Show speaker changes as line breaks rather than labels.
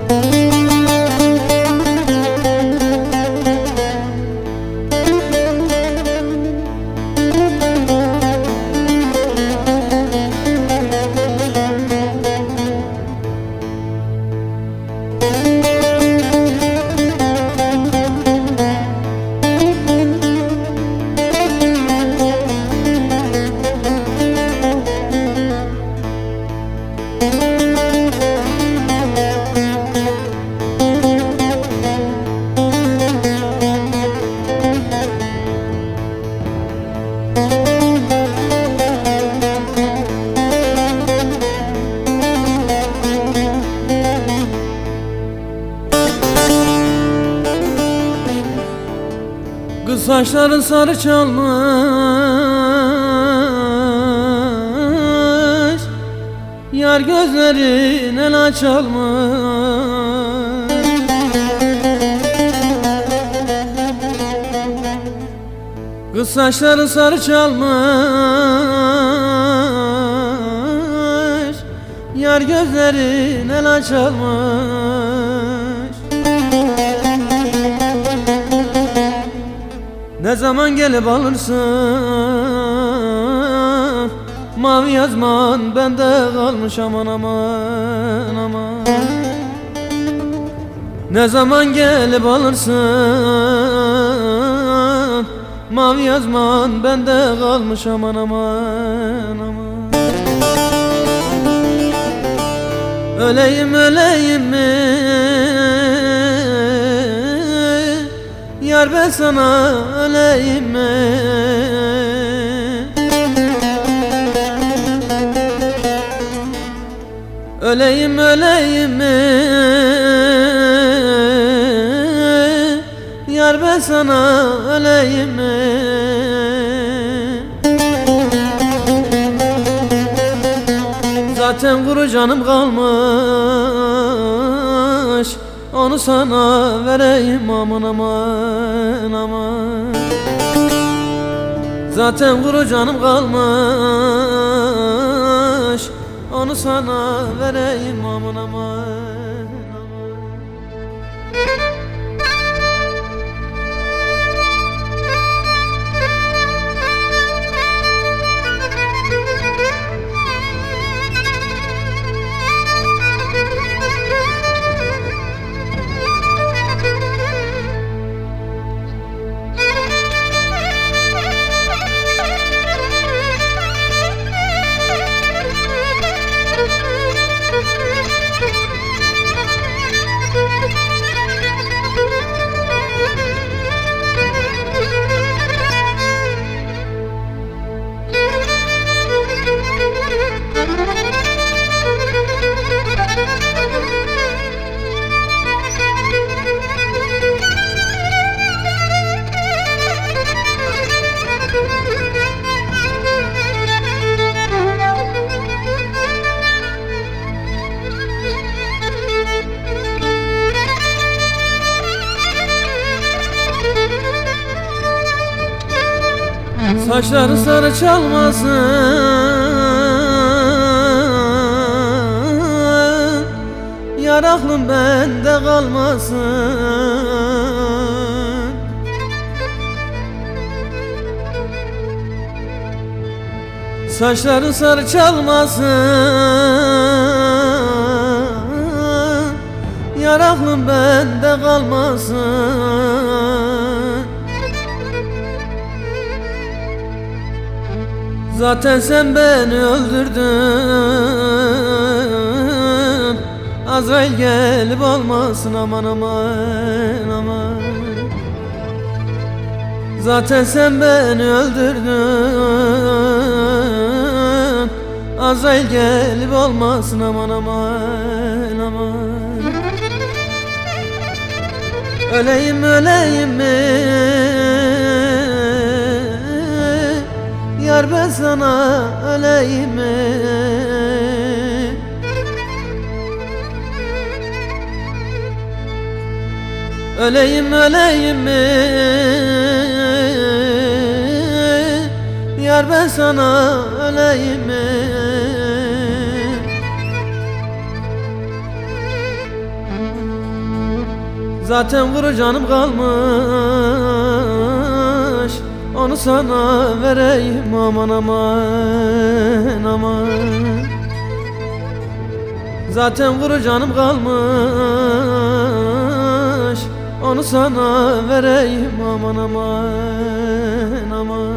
Kız saçların sarı çalmış, yar gözlerin el çalmış. Kız saçların sarı çalmış, yar gözlerin el çalmış. Ne zaman gelip alırsın mavi yazman bende kalmış, aman aman aman. Ne zaman gelip alırsın mavi yazman bende kalmış, aman aman aman. Öleyim öleyim mi yar, ben sana öleyim mi? Öleyim öleyim mi yar, ben sana öleyim mi? Zaten kuru canım kalmış, onu sana vereyim, aman aman aman. Zaten kuru canım kalmış, onu sana vereyim, aman aman aman. Saçları sarı çalmasın, yar aklım bende kalmasın. Saçları sarı çalmasın, yar aklım bende kalmasın. Zaten sen beni öldürdün, Azrail gelip almasın, aman aman aman. Zaten sen beni öldürdün, Azrail gelip almasın, aman aman aman. Öleyim öleyim mi yar, ben sana öleyim mi? Öleyim öleyim mi yar, ben sana öleyim mi? Zaten kuru canım kalmış, onu sana vereyim aman aman aman. Zaten kuru canım kalmış, onu sana vereyim aman aman aman.